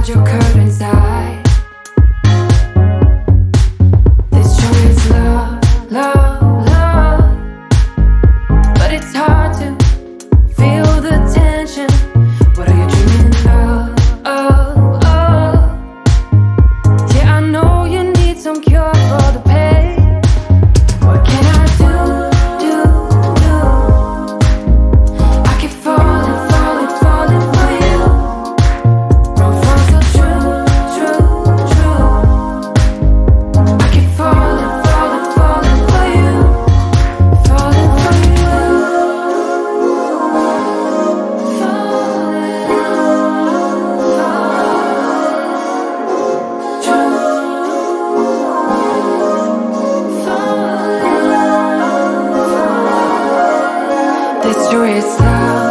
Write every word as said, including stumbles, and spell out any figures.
behind your curtains hide. This joy is love, love, love. But it's hard to feel the tension. What are you dreaming of? Oh, oh. Yeah, I know you need some cure for the pain. What can I do, do, do? I keep falling, falling, falling for you. Romance so true, true, true. I keep falling, falling, falling for you. Falling for you. Falling, falling, true. Falling, falling. This joy is love.